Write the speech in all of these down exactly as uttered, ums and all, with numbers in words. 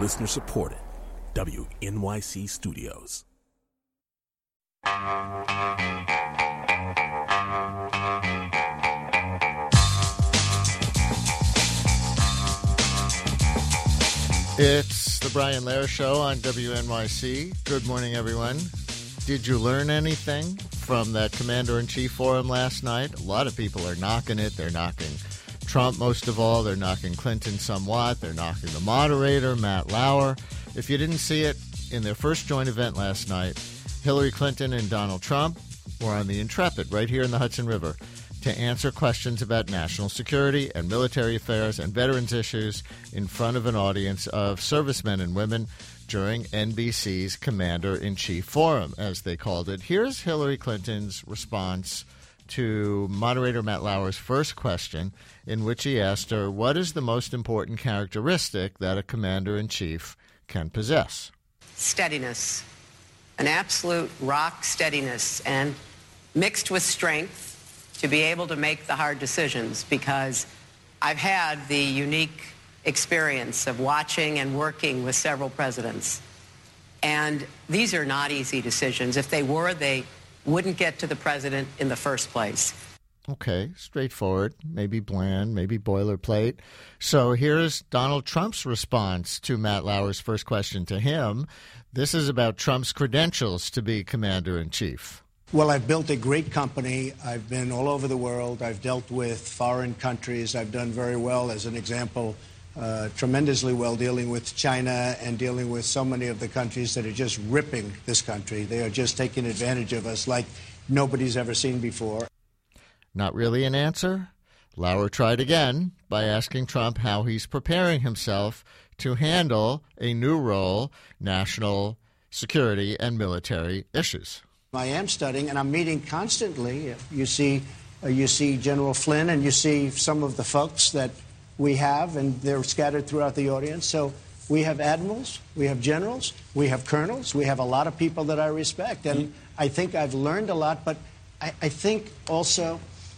Listener supported. W N Y C Studios. It's the Brian Lehrer Show on W N Y C. Good morning, everyone. Did you learn anything from that Commander-in-Chief forum last night? A lot of people are knocking it. They're knocking Trump most of all. They're knocking Clinton somewhat. They're knocking the moderator, Matt Lauer. If you didn't see it, in their first joint event last night, Hillary Clinton and Donald Trump were on the Intrepid right here in the Hudson River to answer questions about national security and military affairs and veterans issues in front of an audience of servicemen and women during N B C's Commander-in-Chief Forum, as they called it. Here's Hillary Clinton's response to moderator Matt Lauer's first question, in which he asked her, what is the most important characteristic that a commander-in-chief can possess? Steadiness, an absolute rock steadiness, and mixed with strength to be able to make the hard decisions, because I've had the unique experience of watching and working with several presidents. And these are not easy decisions. If they were, they wouldn't get to the president in the first place. Okay, straightforward, maybe bland, maybe boilerplate. So here's Donald Trump's response to Matt Lauer's first question to him. This is about Trump's credentials to be commander-in-chief. Well, I've built a great company. I've been all over the world. I've dealt with foreign countries. I've done very well, as an example, uh, tremendously well dealing with China and dealing with so many of the countries that are just ripping this country. They are just taking advantage of us like nobody's ever seen before. Not really an answer? Lauer tried again by asking Trump how he's preparing himself to handle a new role, national security and military issues. I am studying, and I'm meeting constantly. You see, uh, you see General Flynn, and you see some of the folks that we have, and they're scattered throughout the audience. So we have admirals, we have generals, we have colonels, we have a lot of people that I respect, and I think I've learned a lot. But I, I think also,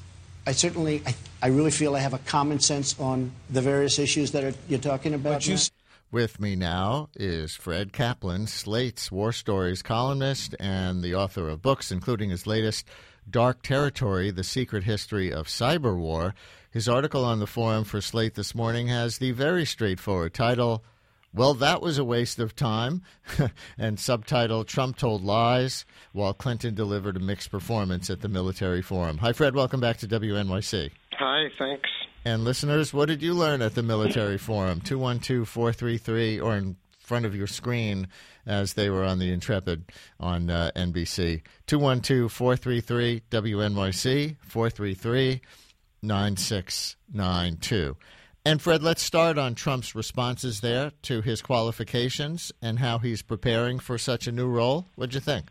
I certainly, I, I really feel I have a common sense on the various issues that are, you're talking about. With me now is Fred Kaplan, Slate's War Stories columnist and the author of books, including his latest, Dark Territory, The Secret History of Cyber War. His article on the forum for Slate this morning has the very straightforward title, Well, That Was a Waste of Time, and subtitle, Trump Told Lies While Clinton Delivered a Mixed Performance at the Military Forum. Hi, Fred. Welcome back to W N Y C. Hi, thanks. And listeners, what did you learn at the Military Forum? two one two, four three three, or in front of your screen as they were on the Intrepid on uh, N B C. two one two, four three three, W N Y C, four three three, nine six nine two. And, Fred, let's start on Trump's responses there to his qualifications and how he's preparing for such a new role. What'd you think?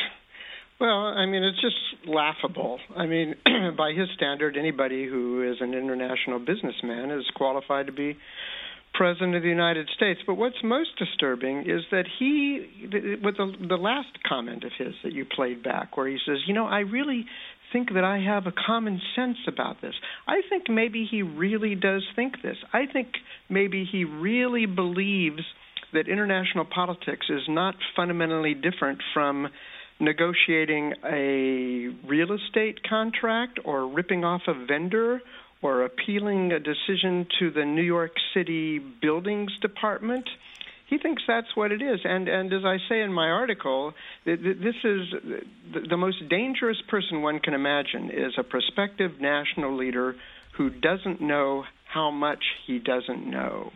Well, I mean, it's just laughable. I mean, by his standard, anybody who is an international businessman is qualified to be President of the United States. But what's most disturbing is that he, with the, the last comment of his that you played back, where he says, you know, I really think that I have a common sense about this. I think maybe he really does think this. I think maybe he really believes that international politics is not fundamentally different from negotiating a real estate contract or ripping off a vendor or appealing a decision to the New York City Buildings Department. He thinks that's what it is. And and as I say in my article, this is the most dangerous person one can imagine is a prospective national leader who doesn't know how much he doesn't know.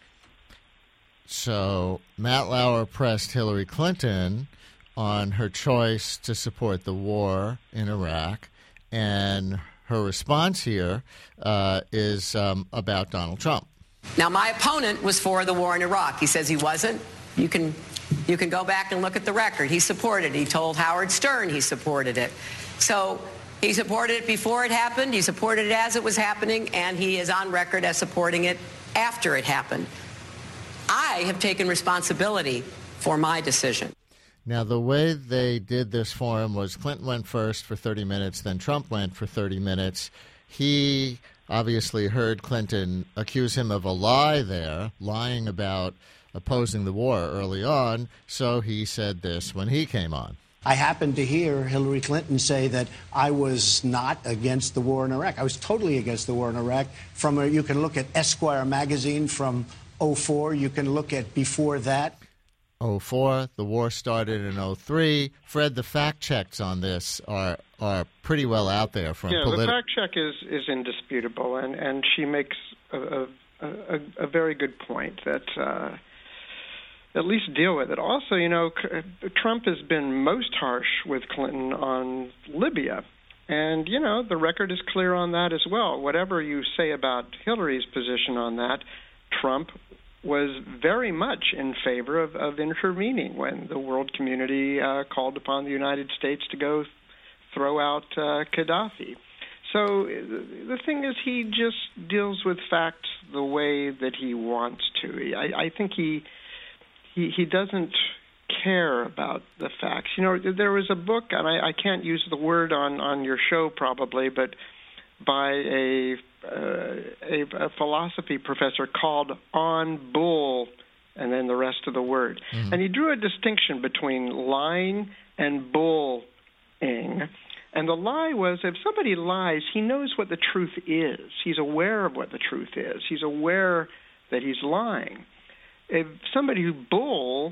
So Matt Lauer pressed Hillary Clinton on her choice to support the war in Iraq, and her response here uh, is um, about Donald Trump. Now, my opponent was for the war in Iraq. He says he wasn't. You can, you can go back and look at the record. He supported it. He told Howard Stern he supported it. So he supported it before it happened. He supported it as it was happening, and he is on record as supporting it after it happened. I have taken responsibility for my decision. Now, the way they did this forum was Clinton went first for thirty minutes, then Trump went for thirty minutes. He obviously heard Clinton accuse him of a lie there, lying about opposing the war early on, so he said this when he came on. I happened to hear Hillary Clinton say that I was not against the war in Iraq. I was totally against the war in Iraq. From a, you can look at Esquire magazine from oh four. You can look at before that. oh four, the war started in oh three. Fred, the fact checks on this are are pretty well out there. From yeah, politi- the fact check is, is indisputable, and, and she makes a, a, a, a very good point that uh, at least deal with it. Also, you know, Trump has been most harsh with Clinton on Libya. And, you know, the record is clear on that as well. Whatever you say about Hillary's position on that, Trump was very much in favor of, of intervening when the world community uh, called upon the United States to go throw out uh, Gaddafi. So the thing is, he just deals with facts the way that he wants to. I, I think he... He, he doesn't care about the facts. You know, there was a book, and I, I can't use the word on, on your show probably, but by a, uh, a, a philosophy professor called On Bull, and then the rest of the word. Mm-hmm. And he drew a distinction between lying and bullying. And the lie was, if somebody lies, he knows what the truth is. He's aware of what the truth is. He's aware that he's lying. If somebody who bull,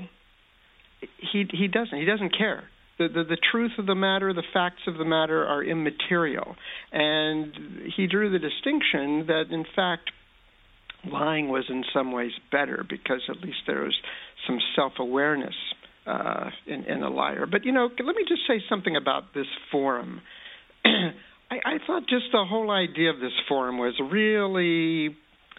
he he doesn't he doesn't care. The, the the truth of the matter, the facts of the matter are immaterial, and he drew the distinction that in fact lying was in some ways better because at least there was some self-awareness uh, in, in a liar. But you know, let me just say something about this forum. I, I thought just the whole idea of this forum was really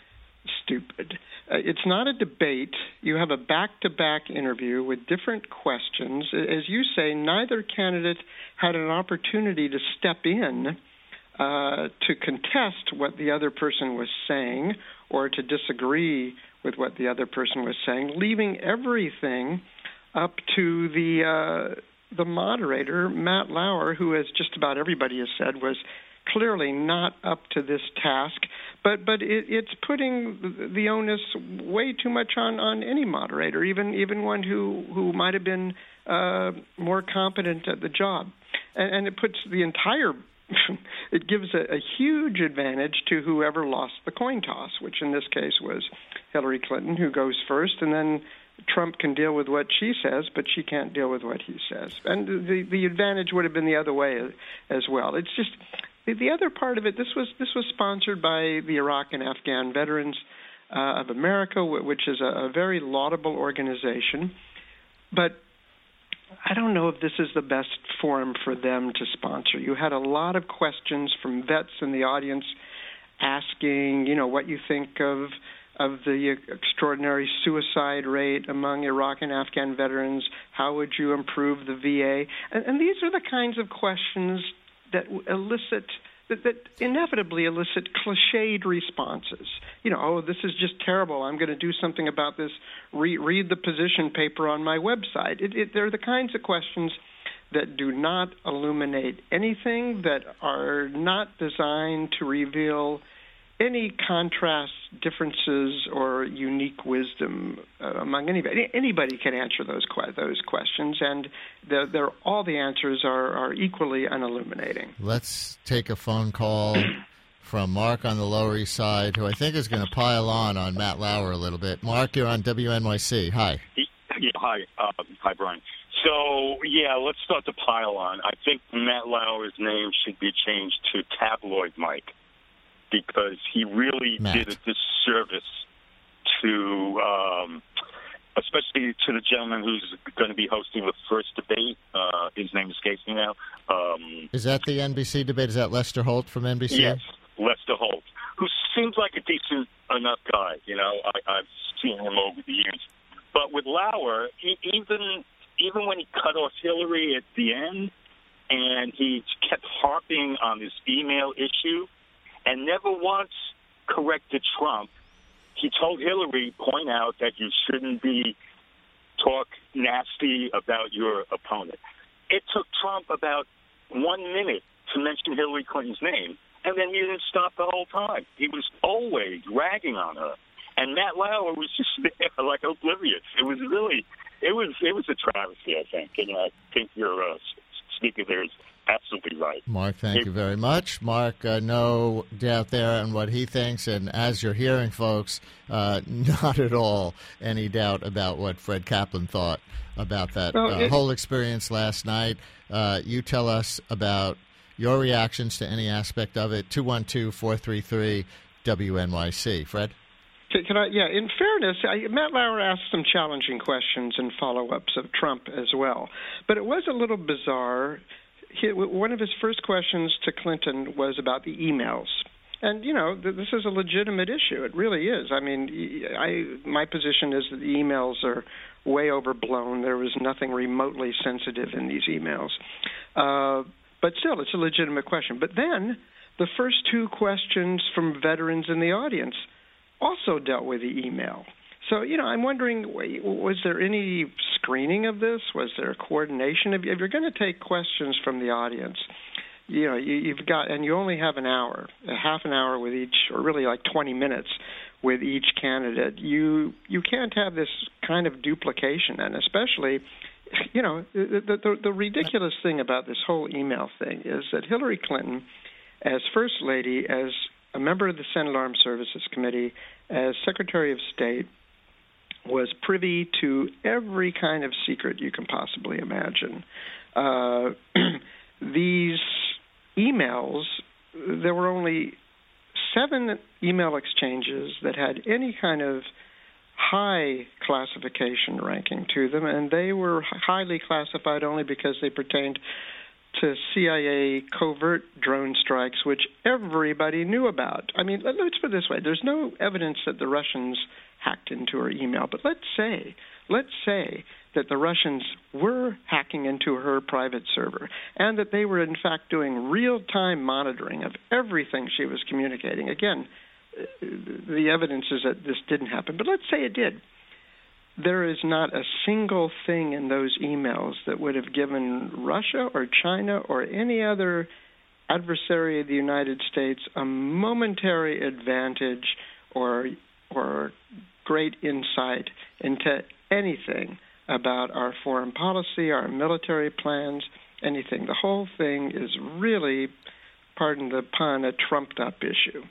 stupid. Uh, it's not a debate. You have a back-to-back interview with different questions. As you say, neither candidate had an opportunity to step in uh, to contest what the other person was saying or to disagree with what the other person was saying, leaving everything up to the uh, the moderator, Matt Lauer, who, as just about everybody has said, was clearly not up to this task, but but it, it's putting the onus way too much on, on any moderator, even even one who, who might have been uh, more competent at the job. And, and it puts the entire, it gives a, a huge advantage to whoever lost the coin toss, which in this case was Hillary Clinton, who goes first, and then Trump can deal with what she says, but she can't deal with what he says. And the, the advantage would have been the other way as well. It's just... The other part of it, this was this was sponsored by the Iraq and Afghan Veterans uh, of America, which is a, a very laudable organization. But I don't know if this is the best forum for them to sponsor. You had a lot of questions from vets in the audience asking, you know, what you think of of the extraordinary suicide rate among Iraq and Afghan veterans. How would you improve the V A? And, and these are the kinds of questions that elicit, that, that inevitably elicit cliched responses. You know, oh, this is just terrible. I'm going to do something about this. Re- read the position paper on my website. It, it, they're the kinds of questions that do not illuminate anything, that are not designed to reveal any contrasts, differences, or unique wisdom uh, among anybody. Anybody can answer those que- those questions, and they're, they're, all the answers are, are equally unilluminating. Let's take a phone call from Mark on the Lower East Side, who I think is going to pile on on Matt Lauer a little bit. Mark, you're on W N Y C. Hi. Yeah, hi. Uh, hi, Brian. So, yeah, let's start the pile on. I think Matt Lauer's name should be changed to Tabloid Mike, because he really Matt. did a disservice to, um, especially to the gentleman who's going to be hosting the first debate. Uh, his name escapes me now. Um, Is that the N B C debate? Is that Lester Holt from N B C? Yes, Lester Holt, who seems like a decent enough guy. You know, I, I've seen him over the years. But with Lauer, he, even even when he cut off Hillary at the end, and he kept harping on this email issue, and never once corrected Trump. He told Hillary, point out that you shouldn't be talk nasty about your opponent. It took Trump about one minute to mention Hillary Clinton's name, and then he didn't stop the whole time. He was always ragging on her. and Matt Lauer was just there, like oblivious. It was really, it was, it was a travesty, I think. And I think your uh, speaker there is absolutely right. Mark, thank it, you very much. Mark, uh, no doubt there on what he thinks, and as you're hearing, folks, uh, not at all any doubt about what Fred Kaplan thought about that well, uh, it, whole experience last night. Uh, you tell us about your reactions to any aspect of it. two one two, four three three, W N Y C. Fred? Can, can I? Yeah, in fairness, I, Matt Lauer asked some challenging questions and follow-ups of Trump as well. But it was a little bizarre. He, one of his first questions to Clinton was about the emails. And, you know, th- this is a legitimate issue. It really is. I mean, I, my position is that the emails are way overblown. There was nothing remotely sensitive in these emails. Uh, but still, it's a legitimate question. But then the first two questions from veterans in the audience also dealt with the email. So, you know, I'm wondering, was there any screening of this? Was there coordination? If you're going to take questions from the audience, you know, you've got, and you only have an hour, a half an hour with each, or really like twenty minutes with each candidate, you you can't have this kind of duplication. And especially, you know, the, the, the ridiculous thing about this whole email thing is that Hillary Clinton, as First Lady, as a member of the Senate Armed Services Committee, as Secretary of State, was privy to every kind of secret you can possibly imagine. Uh, these emails, there were only seven email exchanges that had any kind of high classification ranking to them, and they were highly classified only because they pertained to C I A covert drone strikes, which everybody knew about. I mean, let's put it this way. There's no evidence that the Russians hacked into her email, but let's say, let's say that the Russians were hacking into her private server and that they were, in fact, doing real-time monitoring of everything she was communicating. Again, the evidence is that this didn't happen, but let's say it did. There is not a single thing in those emails that would have given Russia or China or any other adversary of the United States a momentary advantage or or great insight into anything about our foreign policy, our military plans, anything. The whole thing is really, pardon the pun, a trumped-up issue.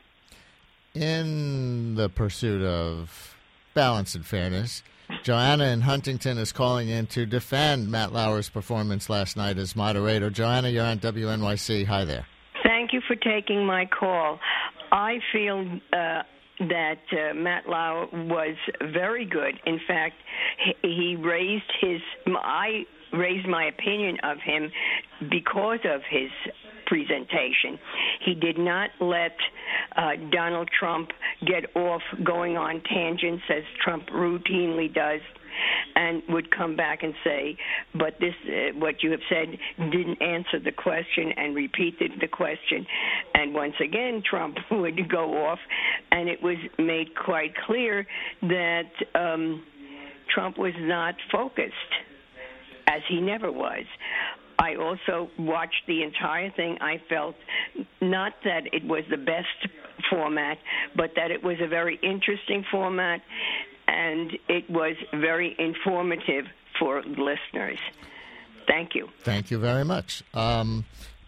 In the pursuit of balance and fairness, Joanna in Huntington is calling in to defend Matt Lauer's performance last night as moderator. Joanna, you're on W N Y C. Hi there. Thank you for taking my call. I feel uh, that uh, Matt Lauer was very good. In fact, he, he raised his I raised my opinion of him because of his presentation. He did not let uh, Donald Trump get off going on tangents as Trump routinely does, and would come back and say, but this, uh, what you have said didn't answer the question, and repeated the question. And once again, Trump would go off, and it was made quite clear that um, Trump was not focused, as he never was. I also watched the entire thing. I felt not that it was the best format, but that it was a very interesting format, and it was very informative for listeners. Thank you. Thank you very much. Um,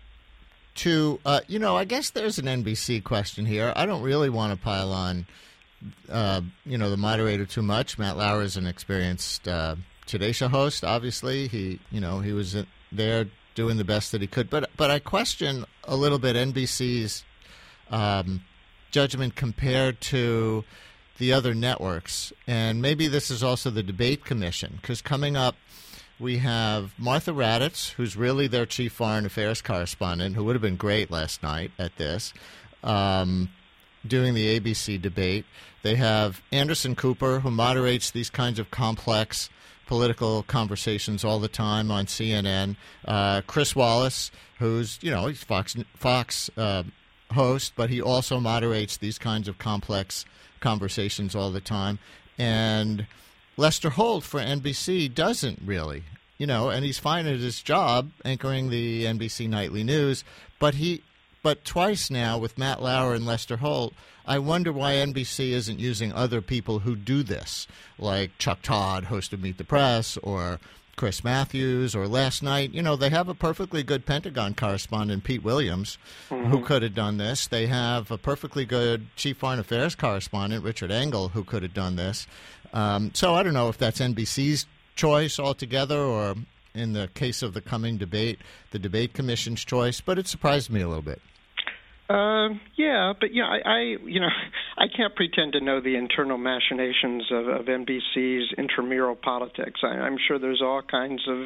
to, uh, you know, I guess there's an N B C question here. I don't really want to pile on, uh, you know, the moderator too much. Matt Lauer is an experienced uh, Today Show host, obviously. He, you know, he was there doing the best that he could. But, but I question a little bit N B C's um, judgment compared to the other networks. And maybe this is also the debate commission, because coming up we have Martha Raddatz, who's really their chief foreign affairs correspondent, who would have been great last night at this, um, doing the A B C debate. They have Anderson Cooper, who moderates these kinds of complex political conversations all the time on C N N. Uh, Chris Wallace, who's, you know, he's Fox Fox uh, host, but he also moderates these kinds of complex conversations all the time. And Lester Holt for N B C doesn't really, you know, and he's fine at his job anchoring the N B C Nightly News, but he but twice now with Matt Lauer and Lester Holt, I wonder why N B C isn't using other people who do this, like Chuck Todd, host of Meet the Press, or Chris Matthews, or last night, you know, they have a perfectly good Pentagon correspondent, Pete Williams, mm-hmm. who could have done this. They have a perfectly good Chief Foreign Affairs correspondent, Richard Engel, who could have done this. Um, so I don't know if that's N B C's choice altogether, or in the case of the coming debate, the debate commission's choice, but it surprised me a little bit. Uh, yeah, but yeah, I, I, you know, I can't pretend to know the internal machinations of, of N B C's intramural politics. I, I'm sure there's all kinds of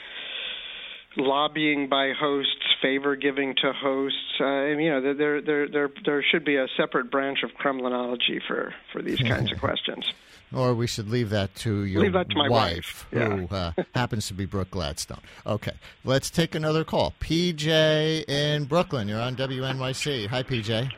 lobbying by hosts, favor giving to hosts. Uh, and, you know, there, there, there, there should be a separate branch of Kremlinology for, for these kinds of questions. Or we should leave that to your leave that to my wife, wife. who yeah. uh, happens to be Brooke Gladstone. Okay, let's take another call. P J in Brooklyn, you're on W N Y C. Hi, P J.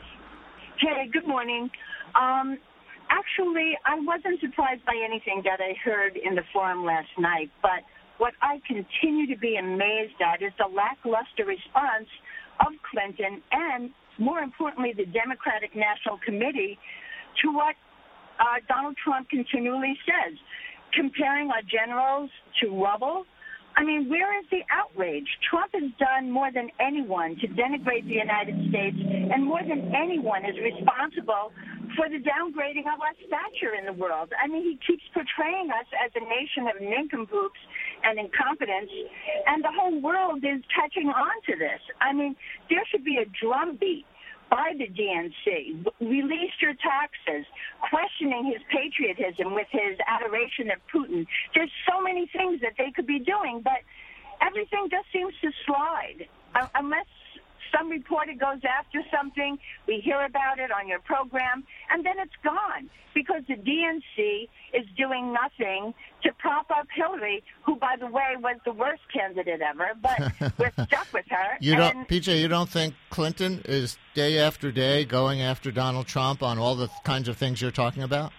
Hey, good morning. Um, actually, I wasn't surprised by anything that I heard in the forum last night, but what I continue to be amazed at is the lackluster response of Clinton and, more importantly, the Democratic National Committee to what Uh, Donald Trump continually says, comparing our generals to rubble. I mean, where is the outrage? Trump has done more than anyone to denigrate the United States, and more than anyone is responsible for the downgrading of our stature in the world. I mean, he keeps portraying us as a nation of nincompoops and incompetence, and the whole world is catching on to this. I mean, there should be a drumbeat by the D N C, release your taxes, questioning his patriotism with his adoration of Putin. There's so many things that they could be doing, but everything just seems to slide. Uh, unless some reporter goes after something, we hear about it on your program, and then it's gone because the D N C is doing nothing to prop up Hillary, who, by the way, was the worst candidate ever, but we're stuck with her. You and don't, P J, you don't think Clinton is day after day going after Donald Trump on all the kinds of things you're talking about?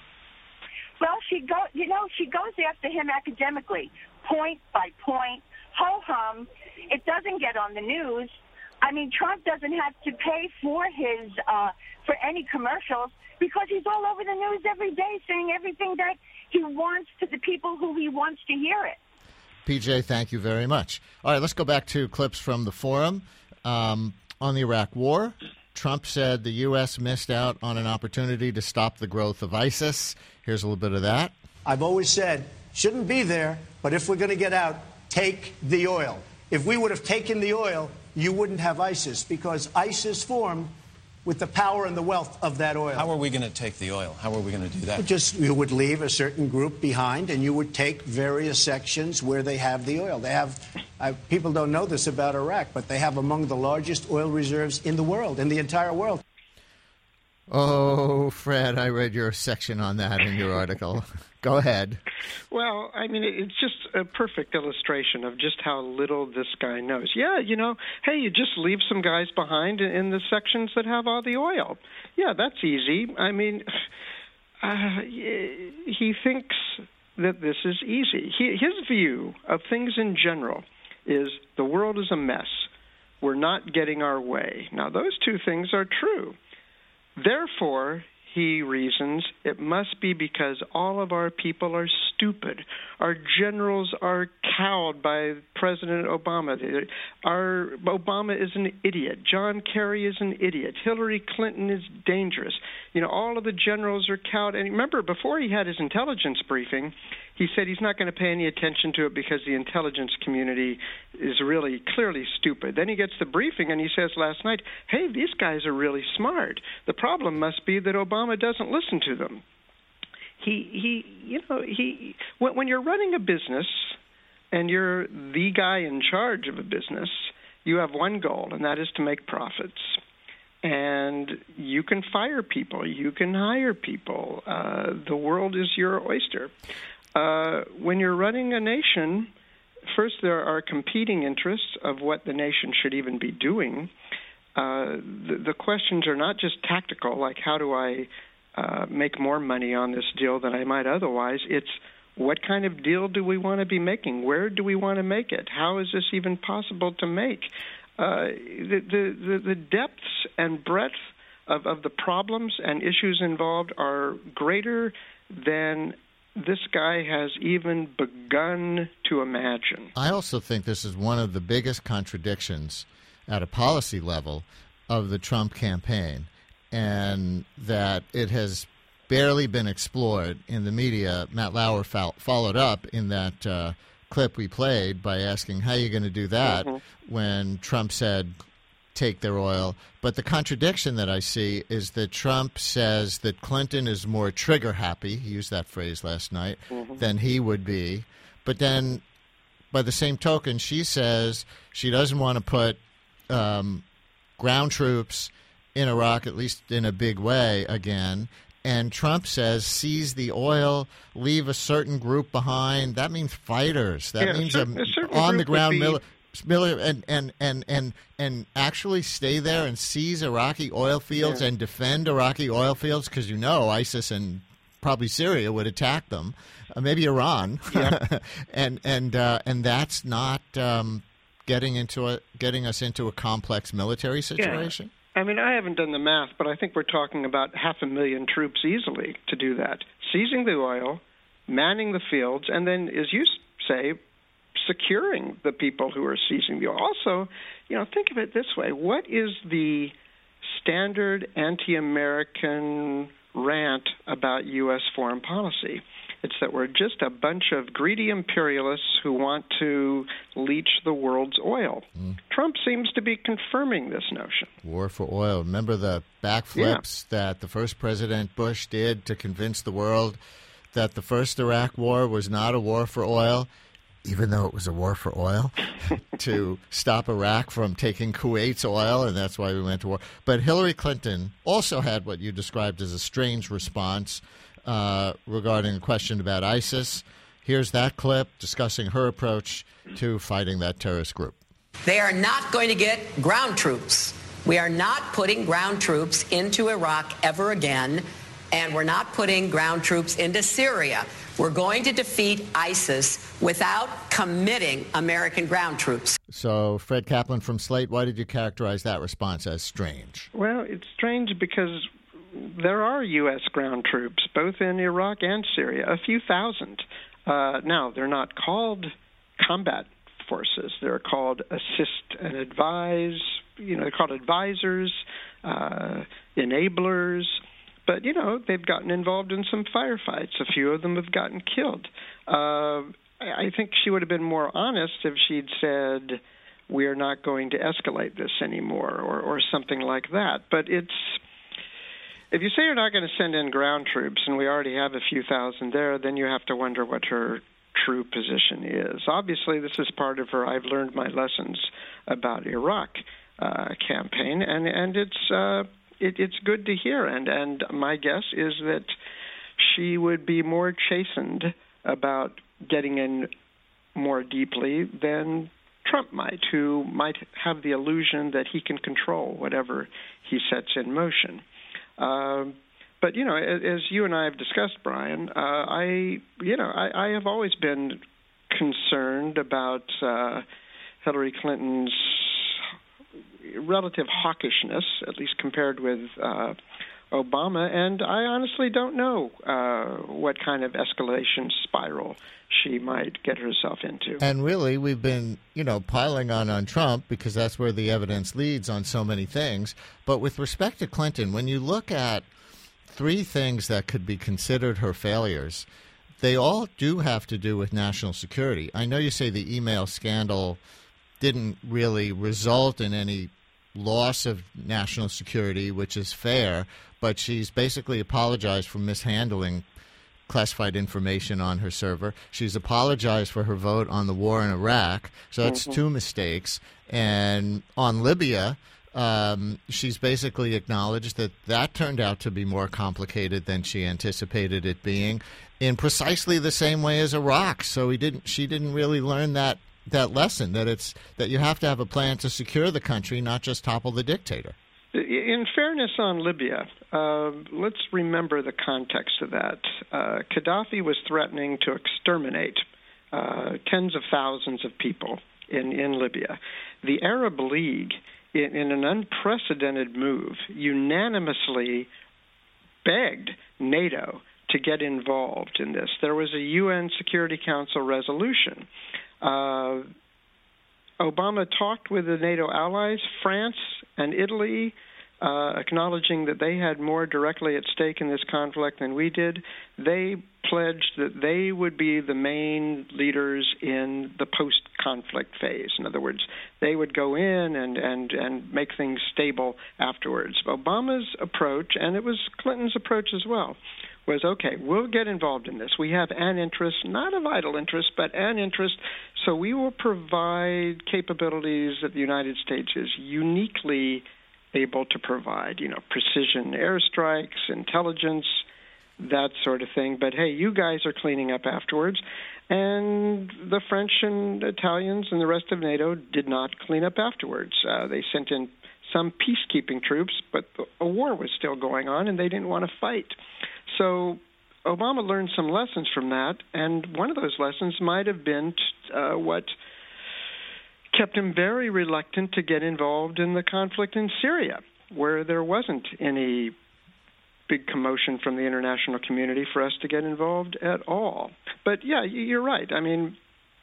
Well, she go, you know, she goes after him academically, point by point, ho-hum. It doesn't get on the news. I mean, Trump doesn't have to pay for his uh, for any commercials because he's all over the news every day saying everything that he wants to the people who he wants to hear it. P J, thank you very much. All right, let's go back to clips from the forum. Um, on the Iraq War, Trump said the U S missed out on an opportunity to stop the growth of ISIS. Here's a little bit of that. I've always said, shouldn't be there, but if we're going to get out, take the oil. If we would have taken the oil, you wouldn't have ISIS, because ISIS formed with the power and the wealth of that oil. How are we going to take the oil? How are we going to do that? Just you would leave a certain group behind, and you would take various sections where they have the oil. They have, uh, people don't know this about Iraq, but they have among the largest oil reserves in the world, in the entire world. Oh, Fred, I read your section on that in your article. Go ahead. Well, I mean, it's just a perfect illustration of just how little this guy knows. Yeah, you know, hey, you just leave some guys behind in the sections that have all the oil. Yeah, that's easy. I mean, uh, he thinks that this is easy. He, his view of things in general is the world is a mess. We're not getting our way. Now, those two things are true. Therefore, he reasons, it must be because all of our people are stupid. Our generals are cowed by President Obama. Our Obama is an idiot. John Kerry is an idiot. Hillary Clinton is dangerous. You know, all of the generals are cowed. And remember, before he had his intelligence briefing, he said he's not going to pay any attention to it because the intelligence community is really clearly stupid. Then he gets the briefing and he says last night, hey, these guys are really smart. The problem must be that Obama doesn't listen to them. He, he, you know, he. When, when you're running a business and you're the guy in charge of a business, you have one goal, and that is to make profits. And you can fire people. You can hire people. Uh, the world is your oyster. Uh, when you're running a nation, first there are competing interests of what the nation should even be doing. Uh, the, the questions are not just tactical, like how do I uh, make more money on this deal than I might otherwise. It's what kind of deal do we want to be making? Where do we want to make it? How is this even possible to make? uh, the, the the depths and breadth of, of the problems and issues involved are greater than this guy has even begun to imagine. I also think this is one of the biggest contradictions at a policy level of the Trump campaign, and that it has barely been explored in the media. Matt Lauer fo- followed up in that uh, clip we played by asking, how are you going to do that mm-hmm. when Trump said, take their oil. But the contradiction that I see is that Trump says that Clinton is more trigger happy, he used that phrase last night, mm-hmm. than he would be. But then by the same token, she says she doesn't want to put um, ground troops in Iraq, at least in a big way, again. And Trump says, seize the oil, leave a certain group behind. That means fighters. That yeah, means a, a, a on-the-ground be... military. Miller and, and, and, and, and actually stay there and seize Iraqi oil fields yeah. and defend Iraqi oil fields, because you know ISIS and probably Syria would attack them, uh, maybe Iran, yeah. and and uh, and that's not um, getting into a getting us into a complex military situation. Yeah. I mean, I haven't done the math, but I think we're talking about half a million troops easily to do that, seizing the oil, manning the fields, and then, as you say, securing the people who are seizing the oil. Also, you know, think of it this way. What is the standard anti-American rant about U S foreign policy? It's that we're just a bunch of greedy imperialists who want to leech the world's oil. Mm. Trump seems to be confirming this notion. War for oil. Remember the backflips yeah. that the first President Bush did to convince the world that the first Iraq war was not a war for oil, even though it was a war for oil, to stop Iraq from taking Kuwait's oil, and that's why we went to war. But Hillary Clinton also had what you described as a strange response uh, regarding a question about ISIS. Here's that clip discussing her approach to fighting that terrorist group. They are not going to get ground troops. We are not putting ground troops into Iraq ever again, and we're not putting ground troops into Syria. We're going to defeat ISIS without committing American ground troops. So, Fred Kaplan from Slate, why did you characterize that response as strange? Well, it's strange because there are U S ground troops, both in Iraq and Syria, a few thousand. Uh, now, they're not called combat forces. They're called assist and advise. You know, they're called advisors, uh, enablers. But, you know, they've gotten involved in some firefights. A few of them have gotten killed. Uh, I think she would have been more honest if she'd said, we are not going to escalate this anymore, or, or something like that. But it's, if you say you're not going to send in ground troops, and we already have a few thousand there, then you have to wonder what her true position is. Obviously, this is part of her I've learned my lessons about Iraq uh, campaign, and, and it's... Uh, It, it's good to hear, and, and my guess is that she would be more chastened about getting in more deeply than Trump might, who might have the illusion that he can control whatever he sets in motion. Uh, but, you know, as, as you and I have discussed, Brian, uh, I, you know, I, I have always been concerned about uh, Hillary Clinton's relative hawkishness, at least compared with uh, Obama, and I honestly don't know uh, what kind of escalation spiral she might get herself into. And really, we've been, you know, piling on on Trump because that's where the evidence leads on so many things. But with respect to Clinton, when you look at three things that could be considered her failures, they all do have to do with national security. I know you say the email scandal didn't really result in any loss of national security, which is fair, but she's basically apologized for mishandling classified information on her server. She's apologized for her vote on the war in Iraq, so that's mm-hmm. two mistakes. And on Libya, um, she's basically acknowledged that that turned out to be more complicated than she anticipated it being in precisely the same way as Iraq. So we didn't. She didn't really learn that that lesson, that it's that you have to have a plan to secure the country, not just topple the dictator. In fairness on Libya, uh, let's remember the context of that. Uh, Gaddafi was threatening to exterminate uh, tens of thousands of people in, in Libya. The Arab League, in, in an unprecedented move, unanimously begged NATO to get involved in this. There was a U N Security Council resolution. Uh, Obama talked with the NATO allies, France and Italy, uh, acknowledging that they had more directly at stake in this conflict than we did. They pledged that they would be the main leaders in the post-conflict phase. In other words, they would go in and, and, and make things stable afterwards. Obama's approach, and it was Clinton's approach as well, was, okay, we'll get involved in this. We have an interest, not a vital interest, but an interest, so we will provide capabilities that the United States is uniquely able to provide, you know, precision airstrikes, intelligence, that sort of thing. But, hey, you guys are cleaning up afterwards. And the French and Italians and the rest of NATO did not clean up afterwards. Uh, they sent in some peacekeeping troops, but a war was still going on, and they didn't want to fight. So Obama learned some lessons from that, and one of those lessons might have been uh, what kept him very reluctant to get involved in the conflict in Syria, where there wasn't any big commotion from the international community for us to get involved at all. But, yeah, you're right. I mean,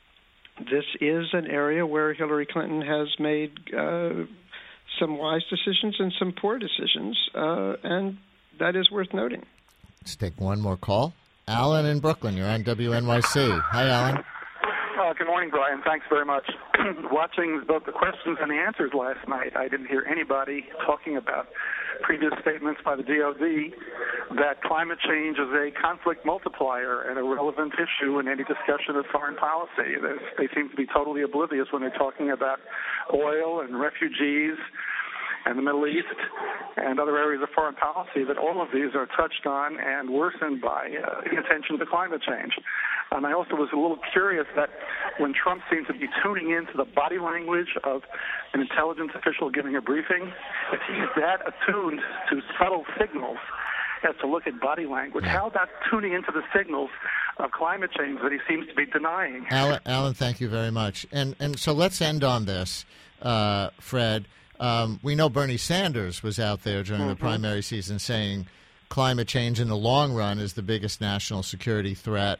this is an area where Hillary Clinton has made uh, some wise decisions and some poor decisions, uh, and that is worth noting. Let's take one more call. Alan in Brooklyn, you're on W N Y C. Hi, Alan. Uh, good morning, Brian. Thanks very much. Watching both the questions and the answers last night, I didn't hear anybody talking about previous statements by the D O D that climate change is a conflict multiplier and a relevant issue in any discussion of foreign policy. There's, they seem to be totally oblivious when they're talking about oil and refugees and the Middle East and other areas of foreign policy, that all of these are touched on and worsened by uh, inattention to climate change. And I also was a little curious that when Trump seemed to be tuning into the body language of an intelligence official giving a briefing, if he's that attuned to subtle signals as to look at body language, how about tuning into the signals of climate change that he seems to be denying? Alan, Alan thank you very much. And, and so let's end on this, uh, Fred. Um, we know Bernie Sanders was out there during mm-hmm. the primary season saying climate change in the long run is the biggest national security threat.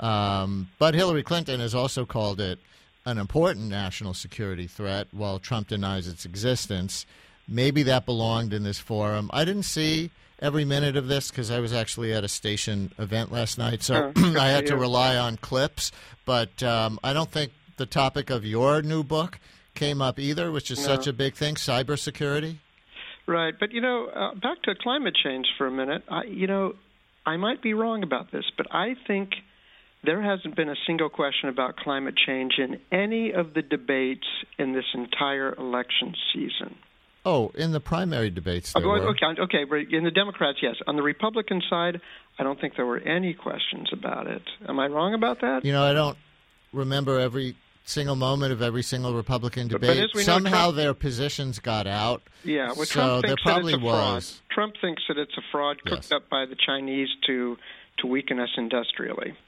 Um, but Hillary Clinton has also called it an important national security threat while Trump denies its existence. Maybe that belonged in this forum. I didn't see every minute of this because I was actually at a station event last night, so oh, I had to rely on clips. But um, I don't think the topic of your new book came up either, which is no. such a big thing, cybersecurity. Right, but, you know, uh, back to climate change for a minute. I, you know, I might be wrong about this, but I think there hasn't been a single question about climate change in any of the debates in this entire election season. Oh, in the primary debates there oh, were. Okay, okay, in the Democrats, yes. On the Republican side, I don't think there were any questions about it. Am I wrong about that? You know, I don't remember every single moment of every single Republican debate. But, but Somehow Trump, their positions got out. Yeah, well, so Trump there thinks probably that it's a was. fraud. Trump thinks that it's a fraud cooked yes. up by the Chinese to to weaken us industrially.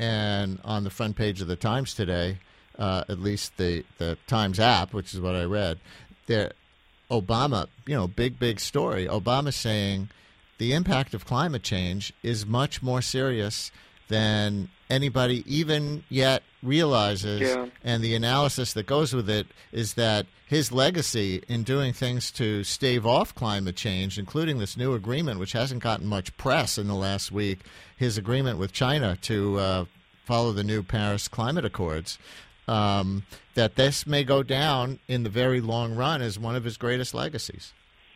And on the front page of the Times today, uh, at least the, the Times app, which is what I read, there, Obama, you know, big, big story. Obama saying the impact of climate change is much more serious than anybody even yet realizes. Yeah. And the analysis that goes with it is that his legacy in doing things to stave off climate change, including this new agreement, which hasn't gotten much press in the last week, his agreement with China to uh, follow the new Paris Climate Accords, um, that this may go down in the very long run as one of his greatest legacies.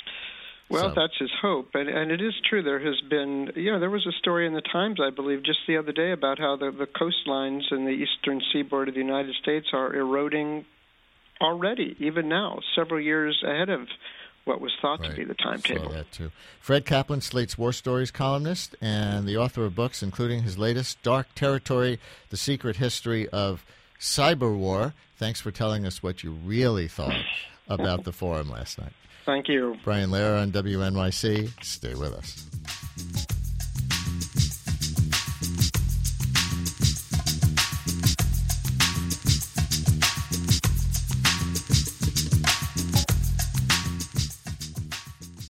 Well, so. that's his hope, and, and it is true. There has been, you know, there was a story in the Times, I believe, just the other day about how the, the coastlines in the eastern seaboard of the United States are eroding already, even now, several years ahead of what was thought right. to be the timetable. Saw that too. Fred Kaplan, Slate's War Stories columnist and the author of books, including his latest, Dark Territory, The Secret History of Cyber War. Thanks for telling us what you really thought about the forum last night. Thank you. Brian Lehrer on W N Y C. Stay with us.